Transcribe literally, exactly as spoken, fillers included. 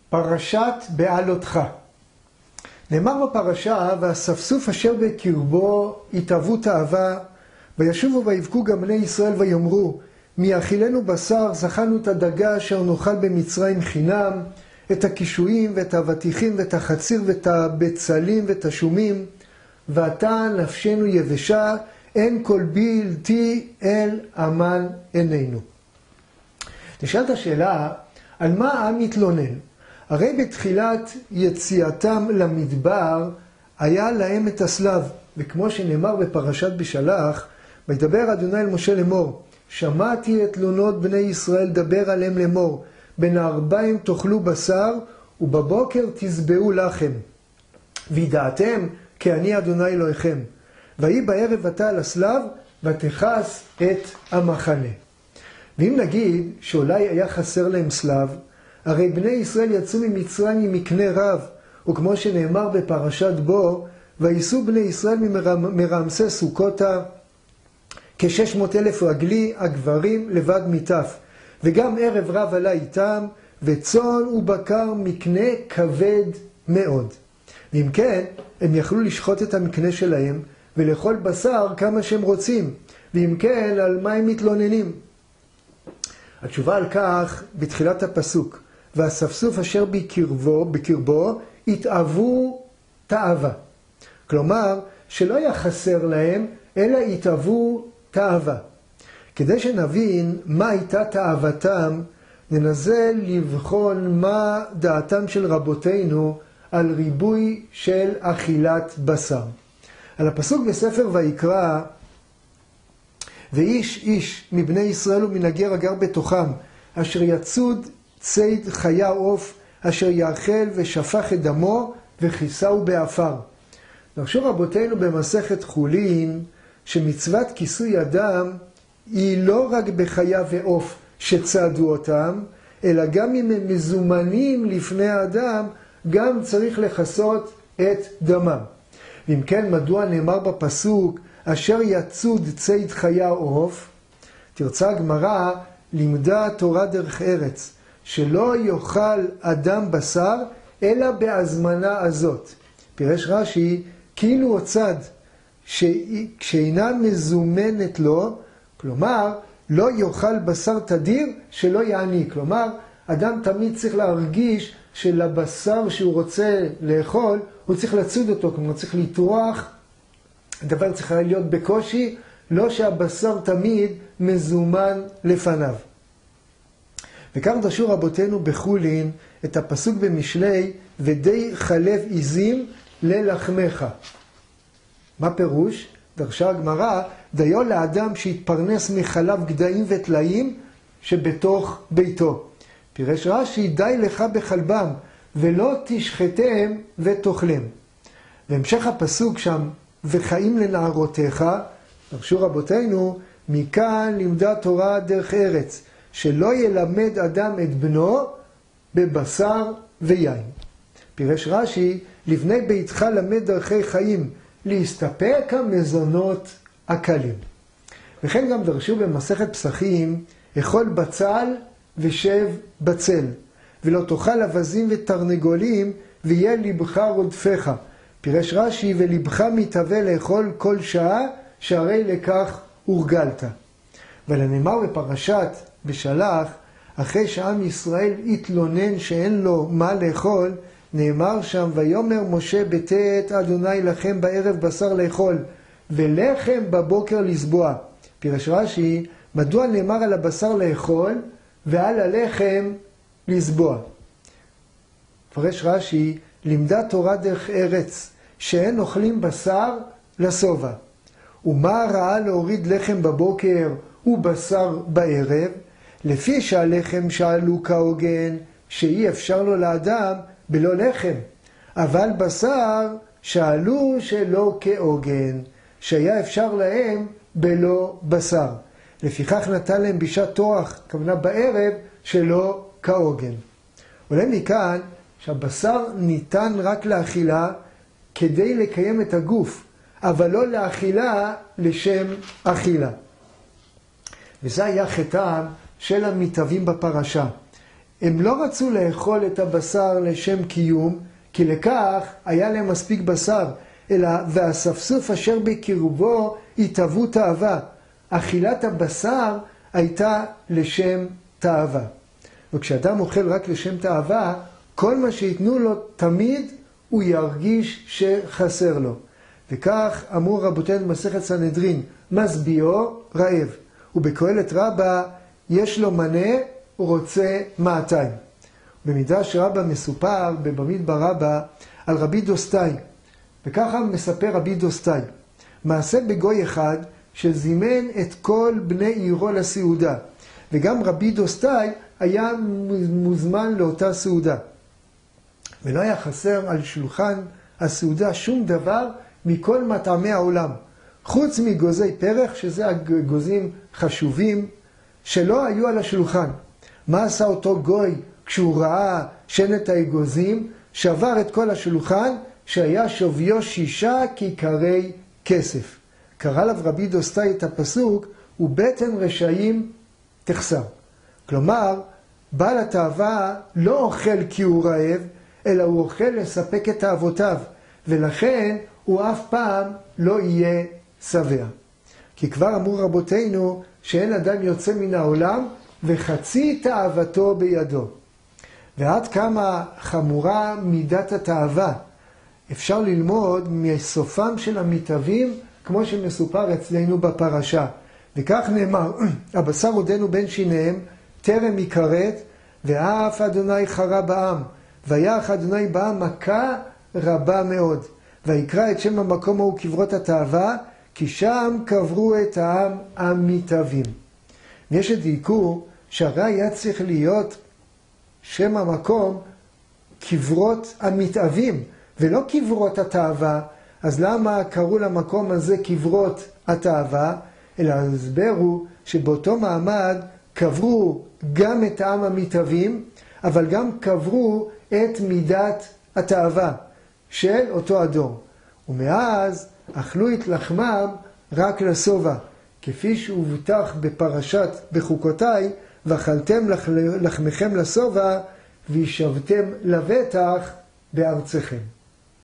פרשת בעלותך. נאמר בפרשה, והספסוף אשר בקרבו התאוו תאווה, וישובו ויבכו גם בני ישראל ויאמרו, מי אכילנו בשר, זכנו את הדגה אשר נאכל במצרים חינם, את הקישואים ואת האבטיחים ואת החציר ואת הבצלים ואת השומים, ועתה נפשנו יבשה, אין כל בלתי אל עמל עינינו. נשאלת השאלה, על מה העם מתלונן? הרי בתחילת יציאתם למדבר היה להם את הסלב, וכמו שנאמר בפרשת בשלח, וידבר אדוני אל משה לאמור, שמעתי את תלונות בני ישראל, דבר עליהם לאמור, בין הארבעים תאכלו בשר, ובבוקר תזבעו לחם. וידעתם כי אני אדוני אלוהיכם. ויהי בערב אתה על הסלב, ותכס את המחנה. ואם נגיד שאולי היה חסר להם סלב, הרי בני ישראל יצאו ממצרים עם מקנה רב, וכמו שנאמר בפרשת בו, וייסעו בני ישראל מרעמסי סוכותה, כשש מאות אלף רגלי הגברים לבד מטף, וגם ערב רב עלה איתם, וצאן ובקר מקנה כבד מאוד. ואם כן, הם יכלו לשחוט את המקנה שלהם, ולאכול בשר כמה שהם רוצים, ואם כן, על מה הם מתלוננים? התשובה על כך בתחילת הפסוק, והספסוף אשר בקרבו, בקרבו התאוו תאווה. כלומר, שלא היה חסר להם, אלא התאוו תאווה. כדי שנבין מה הייתה תאוותם, ננסה לבחון מה דעתם של רבותינו על ריבוי של אכילת בשר. על הפסוק בספר ויקרא, ואיש איש מבני ישראל ומנגר הגר בתוכם, אשר יצוד ציד חיה עוף, אשר יאכל ושפך את דמו וכיסהו באפר. דרשו רבותינו במסכת חולין, שמצוות כיסוי אדם היא לא רק בחיה ועוף שצעדו אותם, אלא גם אם הם מזומנים לפני האדם, גם צריך לכסות את דמם. ואם כן, מדוע נאמר בפסוק, אשר יצוד ציד חיה עוף? תרצה הגמרא, לימדה תורה דרך ארץ, שלא יאכל אדם בשר, אלא בהזמנה הזאת. פירש רש"י, כאילו הוצד, שאינה מזומנת לו, כלומר, לא יאכל בשר תדיר שלא יעני. כלומר, אדם תמיד צריך להרגיש שלבשר שהוא רוצה לאכול, הוא צריך לצוד אותו, כלומר, צריך לטרוח, הדבר צריך להיות בקושי, לא שהבשר תמיד מזומן לפניו. וכך דרשו רבותינו בחולין את הפסוק במשלי, ודי חלב עזים ללחמך. מה פירוש? דרשה הגמרא, דיו לאדם שהתפרנס מחלב גדיים וטלאים שבתוך ביתו. פירש רש"י, די לך בחלבם, ולא תשחטם ותאכלם. והמשך הפסוק שם, וחיים לנערותיך, דרשו רבותינו, מכאן לימדה תורה דרך ארץ, שלא ילמד אדם את בנו בבשר ויין. פירש רש"י, לבני ביתך למד דרכי חיים, להסתפק המזונות הקלים. וכן גם דרשו במסכת פסחים, אכול בצל ושב בצל, ולא תאכל אווזים ותרנגולים, ויהיה לבך רודפך. פירש רש"י, ולבך מתהווה לאכול כל שעה, שהרי לכך הורגלת. ולנאמר בפרשת בשלח, אחרי שעם ישראל התלונן שאין לו מה לאכול, נאמר שם, ויאמר משה בטאת אדוני לכם בערב בשר לאכול, ולחם בבוקר לסבוע. פירש רש"י, מדוע נאמר על הבשר לאכול, ועל הלחם לסבוע? פירש רש"י, לימדה תורה דרך ארץ, שאין אוכלים בשר לשובע. ומה ראה להוריד לחם בבוקר ובשר בערב? לפי שהלחם שאלו כהוגן, שאי אפשר לו לאדם בלא לחם. אבל בשר שאלו שלא כהוגן, שהיה אפשר להם בלא בשר. לפיכך נתן להם בשעת תורח, כוונה בערב, שלא כהוגן. עולה מכאן שהבשר ניתן רק לאכילה כדי לקיים את הגוף, אבל לא לאכילה לשם אכילה. וזה היה חטאם של המתאבים בפרשה. הם לא רצו לאכול את הבשר לשם קיום, כי לכך היה להם מספיק בשר, אלא והספסוף אשר בקרבו התאוו תאווה. אכילת הבשר הייתה לשם תאווה. וכשאדם אוכל רק לשם תאווה, כל מה שיתנו לו תמיד הוא ירגיש שחסר לו. וכך אמרו רבותינו במסכת סנהדרין, משביעו רעב. ובקהלת רבה יש לו מנה, הוא רוצה מאתיים. במדרש רבה מסופר בבמדבר רבה על רבי דוסטאי. וככה מספר רבי דוסטאי. מעשה בגוי אחד שזימן את כל בני עירו לסעודה. וגם רבי דוסטאי היה מוזמן לאותה סעודה. ולא היה חסר על שולחן הסעודה שום דבר מכל מטעמי העולם. חוץ מגוזי פרח, שזה הגוזים חשובים, שלא היו על השולחן. מה עשה אותו גוי כשהוא ראה שנת האגוזים? שבר את כל השולחן שהיה שוויו שישה כיכרי כסף. קרא לו רבי דוסטאי את הפסוק, ובטן רשעים תחסר. כלומר, בעל התאווה לא אוכל כי הוא רעב, אלא הוא אוכל לספק את תאוותיו, ולכן הוא אף פעם לא יהיה שבע. כי כבר אמרו רבותינו שאין אדם יוצא מן העולם וחצי תאוותו בידו. ועד כמה חמורה מידת התאווה אפשר ללמוד מסופם של המתאבים, כמו שמסופר אצלנו בפרשה. וכך נאמר, הבשר עודנו בין שיניהם, טרם יכרת, ואף אדוני חרה בעם, ויח אדוני בעם מכה רבה מאוד. ויקרא את שם המקום ההוא קברות התאווה, כי שם קברו את העם המתאבים. ויש שדייקו שהרי היה צריך להיות שם המקום קברות המתאבים, ולא קברות התאווה. אז למה קראו למקום הזה קברות התאווה? אלא ההסבר הוא שבאותו מעמד קברו גם את העם המתאבים, אבל גם קברו את מידת התאווה של אותו הדור. ומאז אכלו את לחמם רק לשובע, כפי שהובטח בפרשת בחוקותיי, ואכלתם לחמכם לשובע וישבתם לבטח בארצכם.